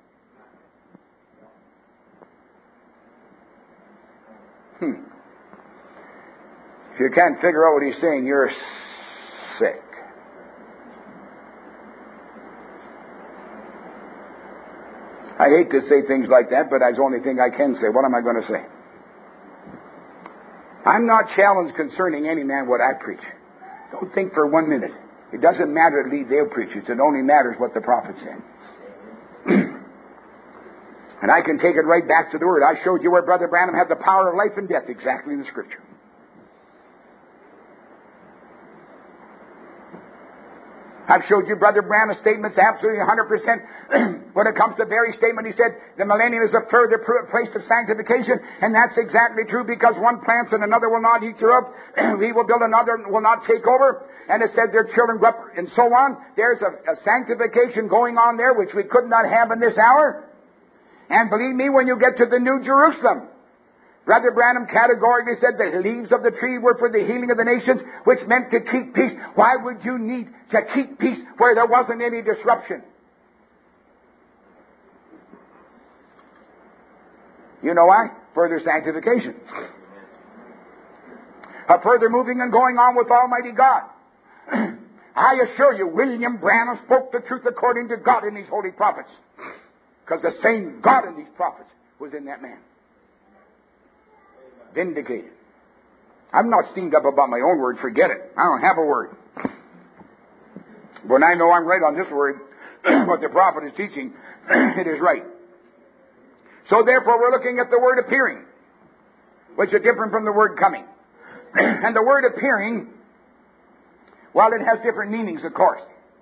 If you can't figure out what he's saying, you're sick. I hate to say things like that, but that's the only thing I can say. What am I going to say? I'm not challenged concerning any man what I preach. Don't think for 1 minute. It doesn't matter to lead their preachers. It only matters what the prophet said. And I can take it right back to the Word. I showed you where Brother Branham had the power of life and death exactly in the Scripture. I've showed you Brother Branham's statements absolutely 100%. When it comes to Barry's statement, he said the millennium is a further place of sanctification, and that's exactly true because one plants and another will not eat thereof. He will build another and will not take over. And it said their children grow up and so on. There's a sanctification going on there which we could not have in this hour. And believe me, when you get to the New Jerusalem, Brother Branham categorically said the leaves of the tree were for the healing of the nations, which meant to keep peace. Why would you need to keep peace where there wasn't any disruption? You know why? Further sanctification. A further moving and going on with Almighty God. I assure you, William Branham spoke the truth according to God in these holy prophets. Because the same God in these prophets was in that man. Vindicated. I'm not steamed up about my own word. Forget it. I don't have a word. When I know I'm right on this word, what the prophet is teaching, it is right. So therefore we're looking at the word appearing, which is different from the word coming. And the word appearing, well, it has different meanings, of course.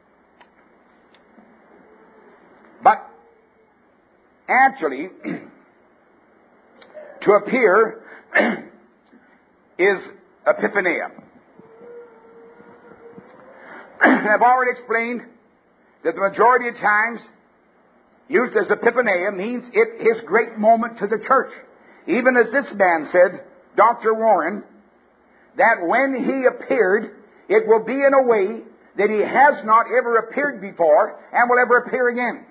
But actually, to appear is epiphania. I've already explained that the majority of times used as epiphania means it is great moment to the church. Even as this man said, Dr. Warren, that when he appeared, it will be in a way that he has not ever appeared before and will ever appear again.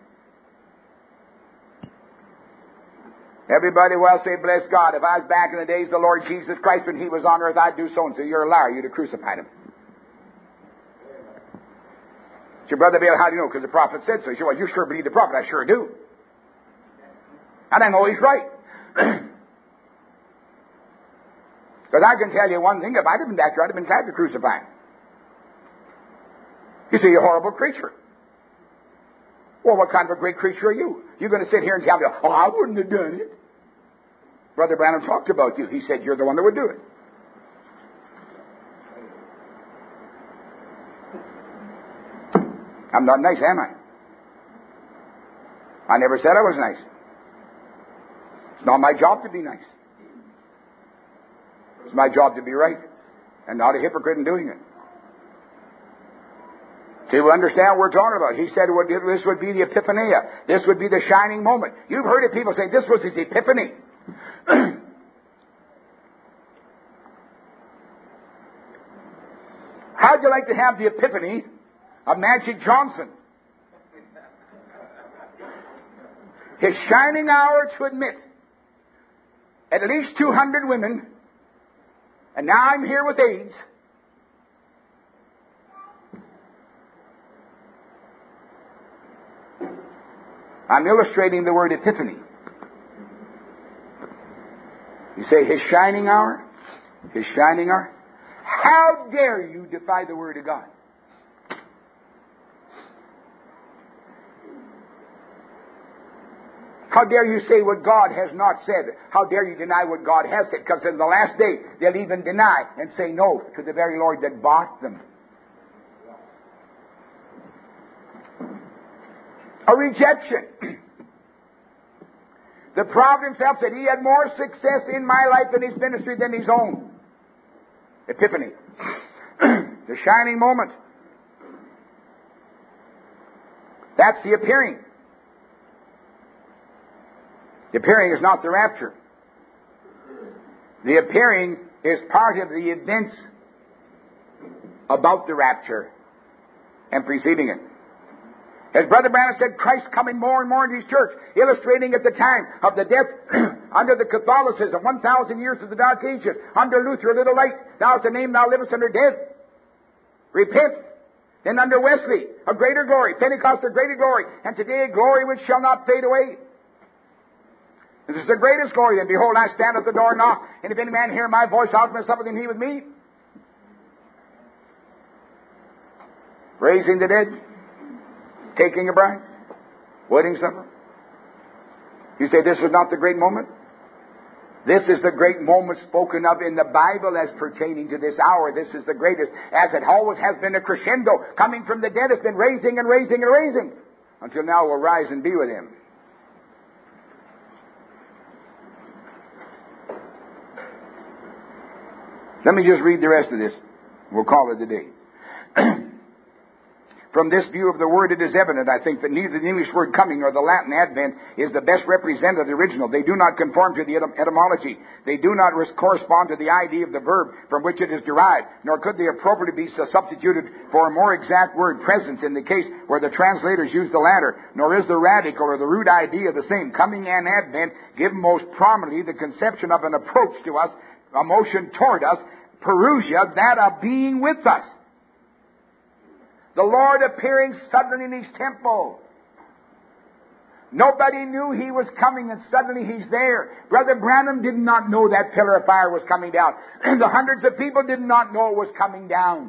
Everybody will say, bless God, if I was back in the days of the Lord Jesus Christ when He was on earth, I'd do so and so. You're a liar. You'd have crucified Him. Your Brother Bill, how do you know? Because the prophet said so. He said, well, you sure believe the prophet. I sure do. And I know he's right. Because I can tell you one thing. If I'd have been back there, I'd have been glad to crucify him. You say, you're a horrible creature. Well, what kind of a great creature are you? You're going to sit here and tell me, oh, I wouldn't have done it. Brother Branham talked about you. He said, you're the one that would do it. I'm not nice, am I? I never said I was nice. It's not my job to be nice. It's my job to be right and not a hypocrite in doing it. So you understand what we're talking about. He said this would be the epiphania. This would be the shining moment. You've heard of people say this was his epiphany. How'd you like to have the epiphany of Magic Johnson? His shining hour to admit at least 200 women, and now I'm here with AIDS. I'm illustrating the word epiphany. You say his shining hour? His shining hour? How dare you defy the word of God? How dare you say what God has not said? How dare you deny what God has said? Because in the last day, they'll even deny and say no to the very Lord that bought them. A rejection. The prophet himself said he had more success in my life in his ministry than his own. Epiphany. The shining moment. That's the appearing. The appearing is not the rapture. The appearing is part of the events about the rapture and preceding it. As Brother Branham said, Christ coming more and more into His church, illustrating at the time of the death under the Catholicism, 1,000 years of the Dark Ages, under Luther, a little light, thou hast a name, thou livest under death. Repent. Then under Wesley, a greater glory, Pentecost, a greater glory, and today a glory which shall not fade away. This is the greatest glory. And behold, I stand at the door and knock, and if any man hear my voice, I'll come and sup with him, he with me. Raising the dead. Taking a bride. Wedding supper. You say this is not the great moment? This is the great moment spoken of in the Bible as pertaining to this hour. This is the greatest, as it always has been, a crescendo. Coming from the dead, it's been raising and raising and raising. Until now we'll rise and be with Him. Let me just read the rest of this. We'll call it a day. From this view of the word, it is evident, I think, that neither the English word coming nor the Latin advent is the best representative of the original. They do not conform to the etymology. They do not correspond to the idea of the verb from which it is derived, nor could they appropriately be substituted for a more exact word, presence, in the case where the translators use the latter, nor is the radical or the root idea the same. Coming and advent give most prominently the conception of an approach to us, a motion toward us, Perusia, that of being with us. The Lord appearing suddenly in His temple. Nobody knew He was coming, and suddenly He's there. Brother Branham did not know that pillar of fire was coming down. The hundreds of people did not know it was coming down.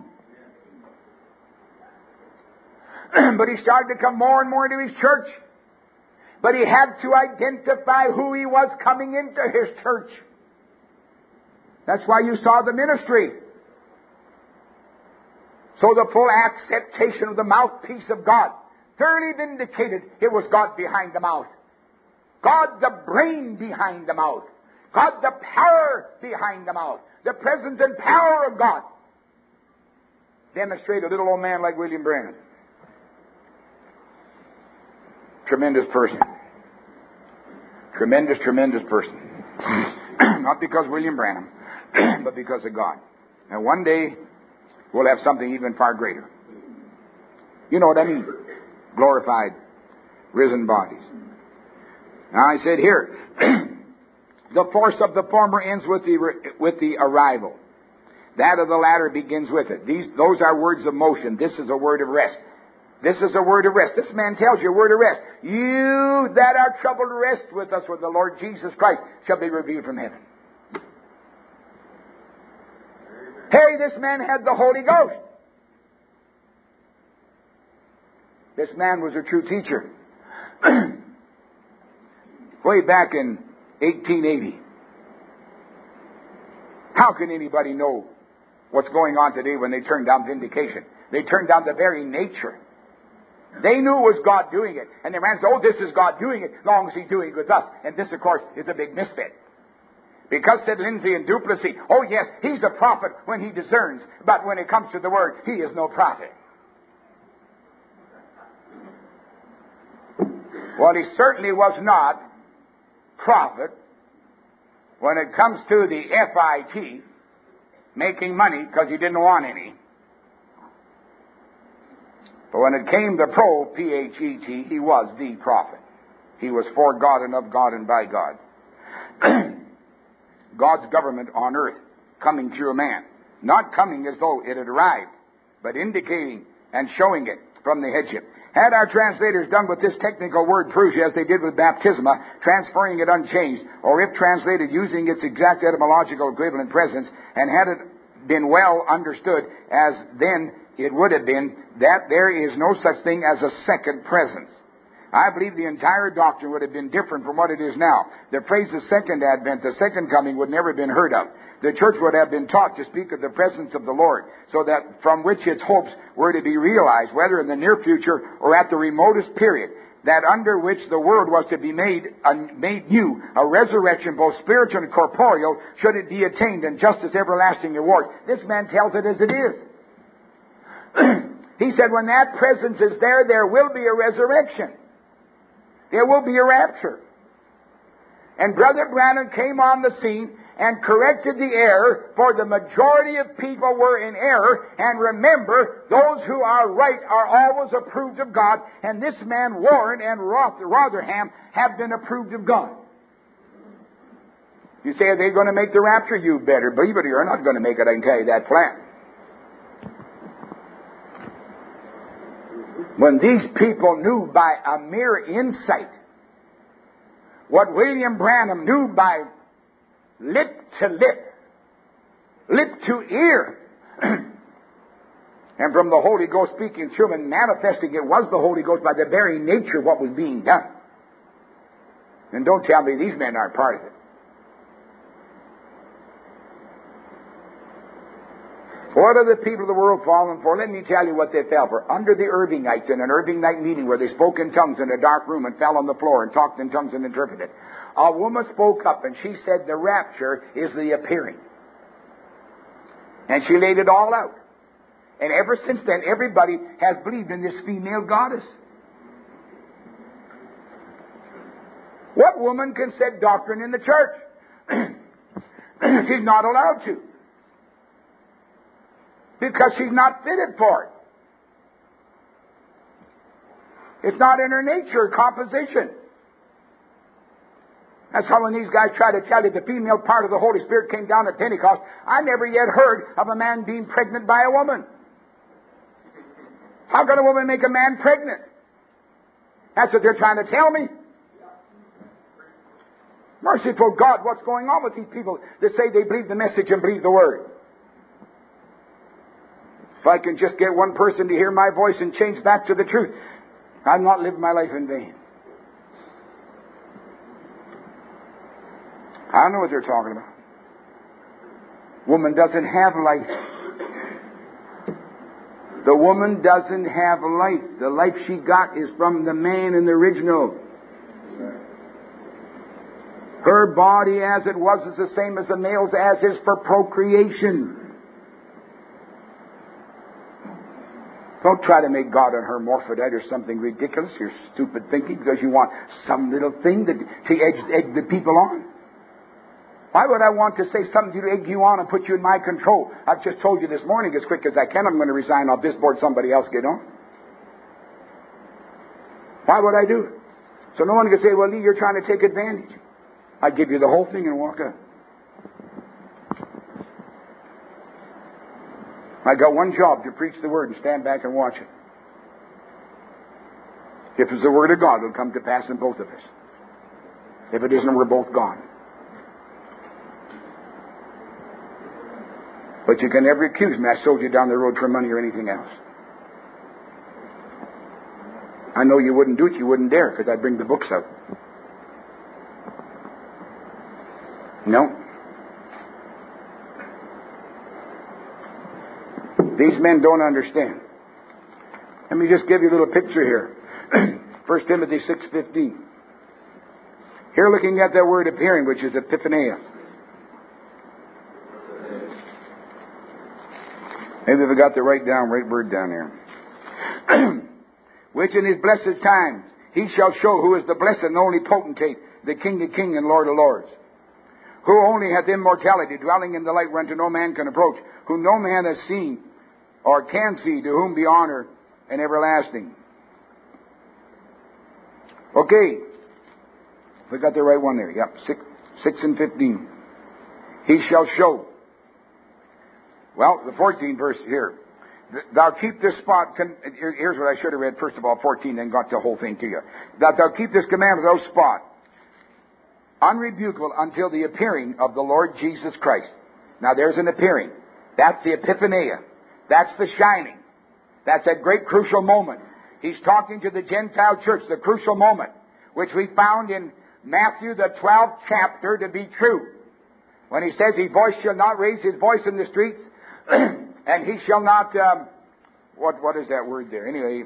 But He started to come more and more into His church. But he had to identify who he was coming into his church. That's why you saw the ministry. So the full acceptation of the mouthpiece of God thoroughly vindicated it was God behind the mouth. God the brain behind the mouth. God the power behind the mouth. The presence and power of God demonstrated a little old man like William Branham. Tremendous person. Tremendous, tremendous person. Not because William Branham, but because of God. And one day, we'll have something even far greater. You know what I mean? Glorified, risen bodies. Now I said here, the force of the former ends with the arrival. That of the latter begins with it. Those are words of motion. This is a word of rest. This is a word of rest. This man tells you a word of rest. You that are troubled, rest with us when the Lord Jesus Christ shall be revealed from heaven. Hey, this man had the Holy Ghost. This man was a true teacher. Way back in 1880. How can anybody know what's going on today when they turn down vindication? They turn down the very nature. They knew it was God doing it. And the man said, oh, this is God doing it, as long as He's doing it with us. And this, of course, is a big misfit. Because, said Lindsay and Duplessis, oh yes, he's a prophet when he discerns, but when it comes to the Word, he is no prophet. Well, he certainly was not prophet when it comes to the FIT, making money because he didn't want any. But when it came to PHET, he was the prophet. He was for God and of God and by God. God's government on earth coming through a man. Not coming as though it had arrived, but indicating and showing it from the headship. Had our translators done what this technical word proves, as they did with baptisma, transferring it unchanged, or if translated using its exact etymological equivalent presence, and had it been well understood as then it would have been, that there is no such thing as a second presence. I believe the entire doctrine would have been different from what it is now. The phrase the second advent, the second coming, would never have been heard of. The church would have been taught to speak of the presence of the Lord, so that from which its hopes were to be realized, whether in the near future or at the remotest period, that under which the world was to be made new, a resurrection both spiritual and corporeal, should it be attained, and justice everlasting reward. This man tells it as it is. He said when that presence is there, there will be a resurrection. There will be a rapture. And Brother Branham came on the scene and corrected the error, for the majority of people were in error. And remember, those who are right are always approved of God. And this man, Warren and Rotherham, have been approved of God. You say, are they going to make the rapture? You better believe it, or you're not going to make it. I can tell you that flat. When these people knew by a mere insight what William Branham knew by lip to lip, lip to ear, and from the Holy Ghost speaking through him and manifesting it was the Holy Ghost by the very nature of what was being done. And don't tell me these men aren't part of it. What are the people of the world fallen for? Let me tell you what they fell for. Under the Irvingites in an Irvingite meeting where they spoke in tongues in a dark room and fell on the floor and talked in tongues and interpreted. A woman spoke up and she said the rapture is the appearing. And she laid it all out. And ever since then, everybody has believed in this female goddess. What woman can set doctrine in the church? She's not allowed to. Because she's not fitted for it. It's not in her nature or composition. That's how when these guys try to tell you the female part of the Holy Spirit came down at Pentecost, I never yet heard of a man being pregnant by a woman. How can a woman make a man pregnant? That's what they're trying to tell me. Merciful God, what's going on with these people that say they believe the message and believe the Word? If I can just get one person to hear my voice and change back to the truth, I'm not living my life in vain. I don't know what they're talking about. Woman doesn't have life. The woman doesn't have life. The life she got is from the man in the original. Her body as it was is the same as the male's, as is for procreation. Don't try to make God a hermaphrodite or something ridiculous. You're stupid thinking because you want some little thing to egg the people on. Why would I want to say something to egg you on and put you in my control? I've just told you this morning as quick as I can, I'm going to resign off this board, somebody else get on. Why would I do it? So no one can say, well, Lee, you're trying to take advantage. I'd give you the whole thing and walk out. I got one job, to preach the Word and stand back and watch it. If it's the Word of God, it'll come to pass in both of us. If it isn't, we're both gone. But you can never accuse me I sold you down the road for money or anything else. I know you wouldn't do it, you wouldn't dare, because I'd bring the books out. No. These men don't understand. Let me just give you a little picture here. 1 Timothy 6:15. Here looking at that word appearing, which is epiphaneia. Maybe we got the right word down here. Which in his blessed times he shall show who is the blessed and only potentate, the King of kings and Lord of lords, who only hath immortality, dwelling in the light whereunto no man can approach, whom no man has seen or can see, to whom be honor and everlasting. Okay. We got the right one there. Yep. 6 and 15. He shall show. Well, the 14th verse here. Thou keep this spot. Here's what I should have read. First of all, 14, then got the whole thing to you. That thou keep this commandment, thou spot, unrebukable until the appearing of the Lord Jesus Christ. Now there's an appearing. That's the epiphaneia. That's the shining. That's that great crucial moment. He's talking to the Gentile church, the crucial moment, which we found in Matthew the 12th chapter to be true. When he says his voice shall not raise his voice in the streets, and he shall not, what is that word there? Anyway,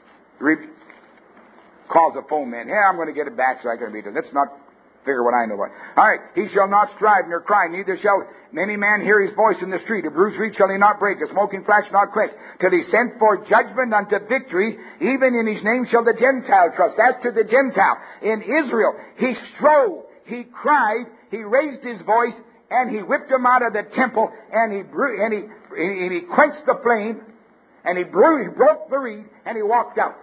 cause a foeman. Yeah, I'm going to get it back so I can read it. Let's not figure what I know about. All right. He shall not strive nor cry, neither shall any man hear his voice in the street. A bruised reed shall he not break, a smoking flax not quench, till he send forth judgment unto victory. Even in his name shall the Gentile trust. That's to the Gentile. In Israel, he strove, he cried, he raised his voice, and he whipped him out of the temple, and he quenched the flame, and he broke the reed, and he walked out.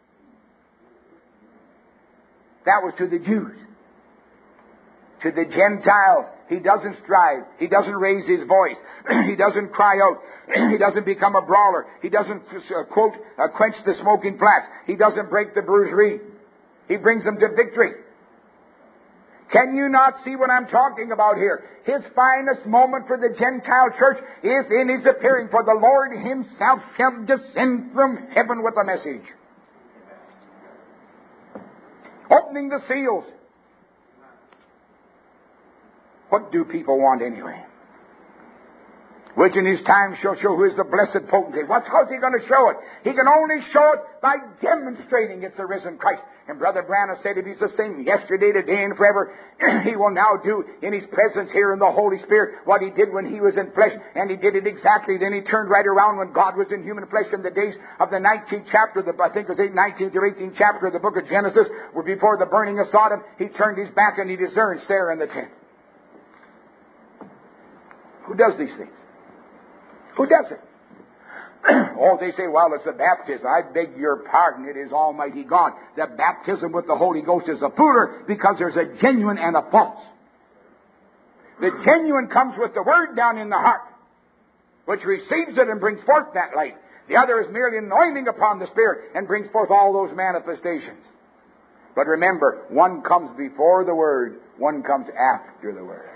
That was to the Jews. To the Gentiles, he doesn't strive. He doesn't raise his voice. He doesn't cry out. He doesn't become a brawler. He doesn't, quench the smoking flax. He doesn't break the bruised reed. He brings them to victory. Can you not see what I'm talking about here? His finest moment for the Gentile church is in his appearing, for the Lord himself shall descend from heaven with a message, opening the seals. What do people want anyway? Which in his time shall show who is the blessed potentate. How's he going to show it? He can only show it by demonstrating it's the risen Christ. And Brother Branham said if he's the same yesterday, today, and forever, he will now do in his presence here in the Holy Spirit what he did when he was in flesh. And he did it exactly. Then he turned right around when God was in human flesh in the days of the 19th chapter, I think it was 19th or 18th chapter of the book of Genesis, where before the burning of Sodom, he turned his back and he discerned Sarah in the tent. Who does these things? Who does it? Oh, they say, well, it's the baptism. I beg your pardon, it is Almighty God. The baptism with the Holy Ghost is a fooler because there's a genuine and a false. The genuine comes with the Word down in the heart, which receives it and brings forth that light. The other is merely anointing upon the Spirit and brings forth all those manifestations. But remember, one comes before the Word, one comes after the Word.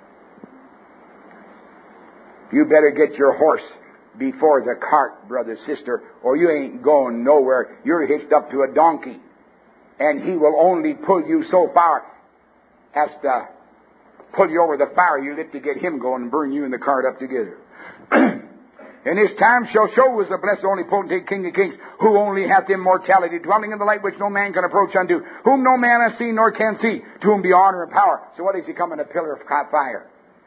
You better get your horse before the cart, brother, sister, or you ain't going nowhere. You're hitched up to a donkey, and he will only pull you so far as to pull you over the fire you lit to get him going and burn you and the cart up together. And his time shall show as the blessed only potentate King of kings, who only hath immortality, dwelling in the light which no man can approach unto, whom no man has seen nor can see, to whom be honor and power. So what is he coming? A pillar of fire.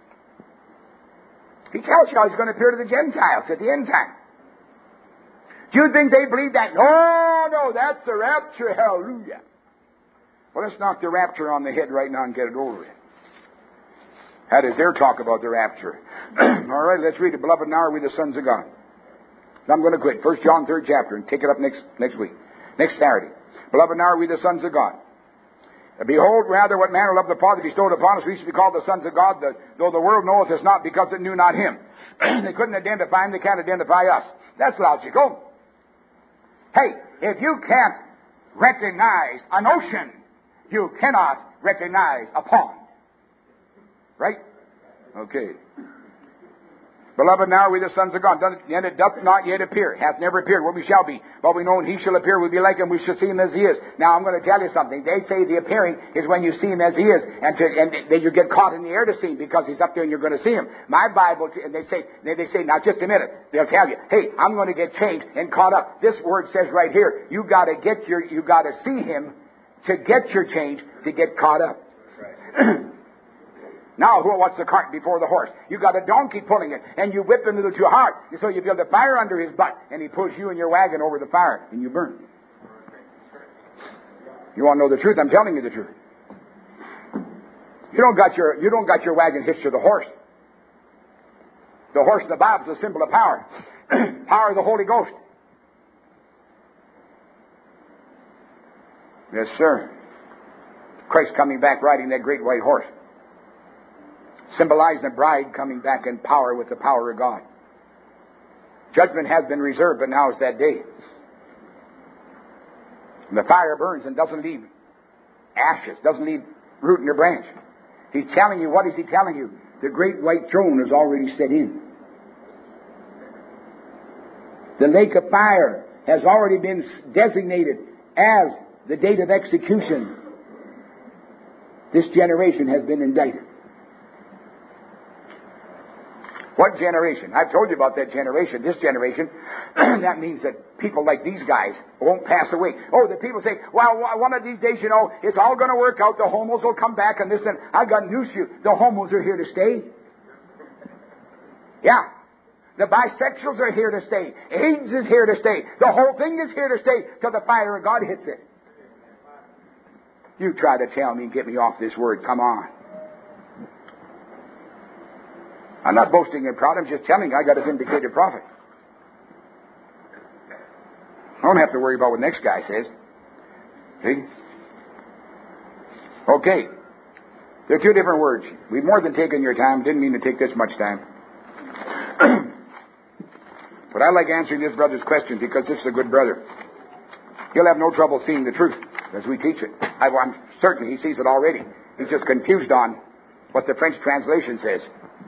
He tells you how he's going to appear to the Gentiles at the end time. Do you think they believe that? No, that's the rapture. Hallelujah. Well, let's knock the rapture on the head right now and get it over with. How does their talk about the rapture? All right, let's read it. Beloved, now are we the sons of God. Now I'm going to quit. 1 John 3rd chapter and take it up next week. Next Saturday. Beloved, now are we the sons of God. Behold, rather, what manner of love the Father bestowed upon us, we should be called the sons of God, though the world knoweth us not, because it knew not Him. They couldn't identify Him, they can't identify us. That's logical. Hey, if you can't recognize an ocean, you cannot recognize a pond. Right? Okay. Beloved, now are we the sons of God, and it doth not yet appear, hath never appeared what we shall be. But we know when He shall appear, we'll be like Him, we shall see Him as He is. Now, I'm going to tell you something. They say the appearing is when you see Him as He is, and then you get caught in the air to see Him, because He's up there and you're going to see Him. My Bible, and they say, now just a minute, they'll tell you, hey, I'm going to get changed and caught up. This word says right here, you got to see Him to get your change, to get caught up. Right. Now, what's the cart before the horse? You got a donkey pulling it, and you whip him a little too hard. So you build a fire under his butt, and he pulls you and your wagon over the fire, and you burn. You want to know the truth? I'm telling you the truth. You don't got your wagon hitched to the horse. The horse in the Bible is a symbol of power. Power of the Holy Ghost. Yes, sir. Christ coming back riding that great white horse. Symbolizing a bride coming back in power with the power of God. Judgment has been reserved, but now is that day. And the fire burns and doesn't leave ashes, doesn't leave root in or branch. He's telling you, what is He telling you? The great white throne is already set in. The lake of fire has already been designated as the date of execution. This generation has been indicted. What generation? I've told you about that generation. This generation, that means that people like these guys won't pass away. Oh, the people say, well, one of these days, it's all going to work out. The homos will come back and this and I've got news for you. The homos are here to stay. Yeah. The bisexuals are here to stay. AIDS is here to stay. The whole thing is here to stay till the fire of God hits it. You try to tell me, get me off this word. Come on. I'm not boasting and proud. I'm just telling you I got a vindicated prophet. I don't have to worry about what the next guy says. See? Okay. There are two different words. We've more than taken your time. Didn't mean to take this much time. But I like answering this brother's question because this is a good brother. He'll have no trouble seeing the truth as we teach it. I'm certain he sees it already. He's just confused on what the French translation says.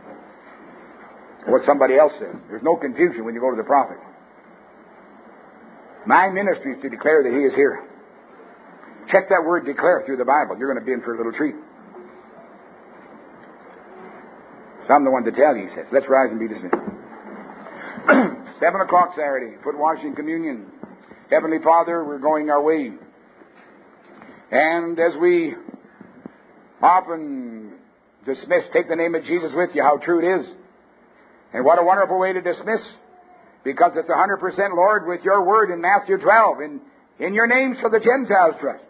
What somebody else says. There's no confusion when you go to the prophet. My ministry is to declare that He is here. Check that word declare through the Bible. You're going to be in for a little treat. So I'm the one to tell you, he says. Let's rise and be dismissed. 7 o'clock Saturday, foot washing communion. Heavenly Father, we're going our way. And as we often dismiss, take the name of Jesus with you, how true it is. And what a wonderful way to dismiss, because it's 100% Lord with your word in Matthew 12. In your name shall the Gentiles trust.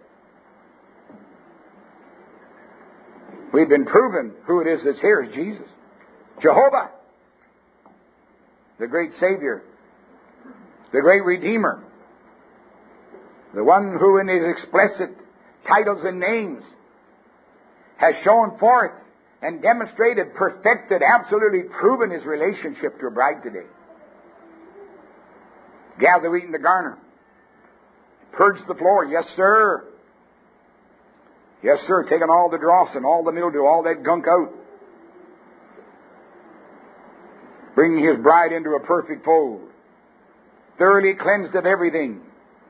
We've been proven who it is that's here is Jesus. Jehovah, the great Savior, the great Redeemer, the one who in His explicit titles and names has shown forth and demonstrated, perfected, absolutely proven His relationship to a bride today. Gather the wheat and the garner. Purge the floor. Yes, sir. Yes, sir. Taking all the dross and all the mildew, all that gunk out. Bringing His bride into a perfect fold. Thoroughly cleansed of everything.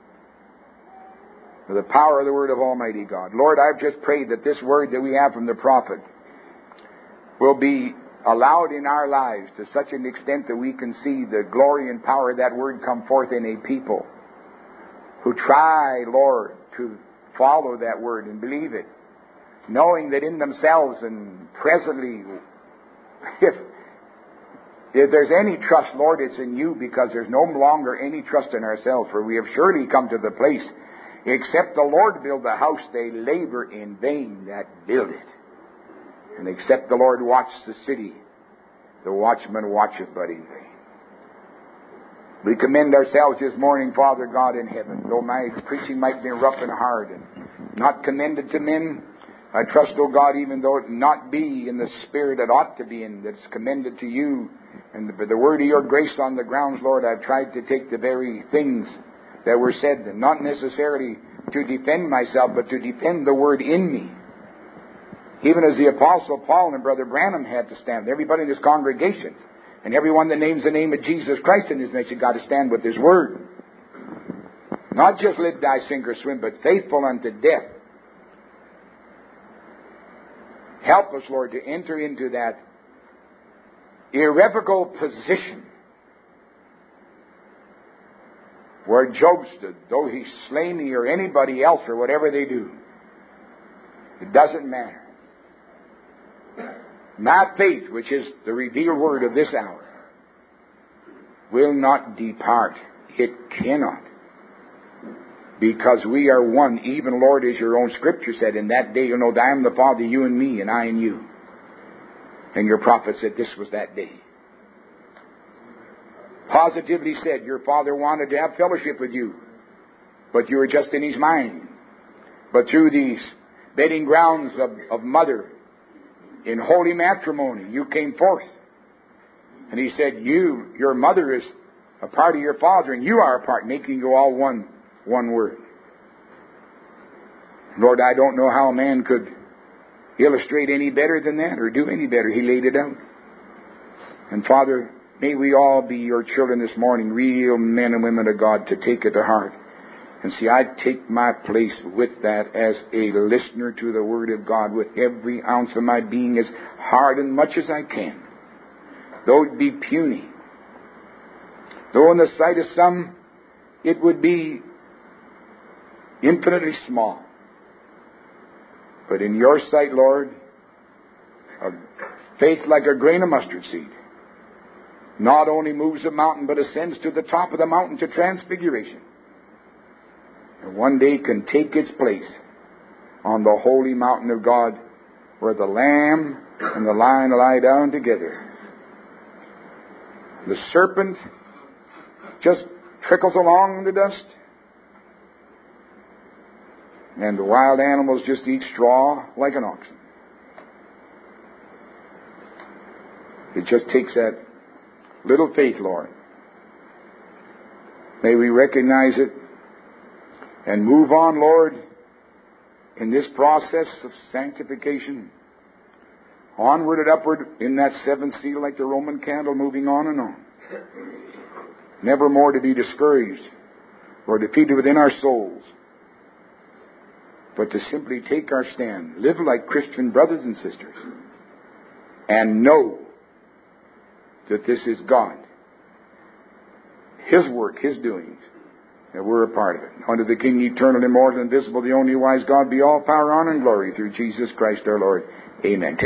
With the power of the word of Almighty God. Lord, I've just prayed that this word that we have from the prophet will be allowed in our lives to such an extent that we can see the glory and power of that Word come forth in a people who try, Lord, to follow that Word and believe it, knowing that in themselves and presently, if there's any trust, Lord, it's in You, because there's no longer any trust in ourselves, for we have surely come to the place, except the Lord build the house, they labor in vain that build it. And except the Lord watch the city, the watchman watcheth but in vain. We commend ourselves this morning, Father God in heaven. Though my preaching might be rough and hard and not commended to men, I trust, O God, even though it not be in the spirit it ought to be in, that's commended to You, and the word of Your grace on the grounds, Lord, I've tried to take the very things that were said, and not necessarily to defend myself, but to defend the word in me. Even as the Apostle Paul and Brother Branham had to stand. Everybody in this congregation, and everyone that names the name of Jesus Christ in His nation, got to stand with His word. Not just live, die, sink, or swim, but faithful unto death. Help us, Lord, to enter into that irrevocable position where Job stood. Though he slay me or anybody else or whatever they do, it doesn't matter. My faith, which is the revealed word of this hour, will not depart. It cannot. Because we are one, even, Lord, as Your own Scripture said, in that day you'll know that I am the Father, You and me, and I and you. And Your prophet said this was that day. Positively said, Your Father wanted to have fellowship with you, but you were just in His mind. But through these bedding grounds of mother, in holy matrimony, you came forth. And He said, Your mother is a part of your Father, and you are a part, making you all one word. Lord, I don't know how a man could illustrate any better than that, or do any better. He laid it out. And Father, may we all be Your children this morning, real men and women of God, to take it to heart. And see, I take my place with that as a listener to the Word of God with every ounce of my being, as hard and much as I can. Though it be puny, though in the sight of some it would be infinitely small, but in Your sight, Lord, a faith like a grain of mustard seed not only moves a mountain, but ascends to the top of the mountain to transfiguration, and one day can take its place on the holy mountain of God, where the lamb and the lion lie down together. The serpent just trickles along in the dust, and the wild animals just eat straw like an oxen. It just takes that little faith, Lord. May we recognize it and move on, Lord, in this process of sanctification, onward and upward in that seventh seal like the Roman candle, moving on and on. Never more to be discouraged or defeated within our souls, but to simply take our stand, live like Christian brothers and sisters, and know that this is God, His work, His doings, that we're a part of it. Unto the King, eternal, immortal, invisible, the only wise God, be all power, honor, and glory through Jesus Christ our Lord. Amen.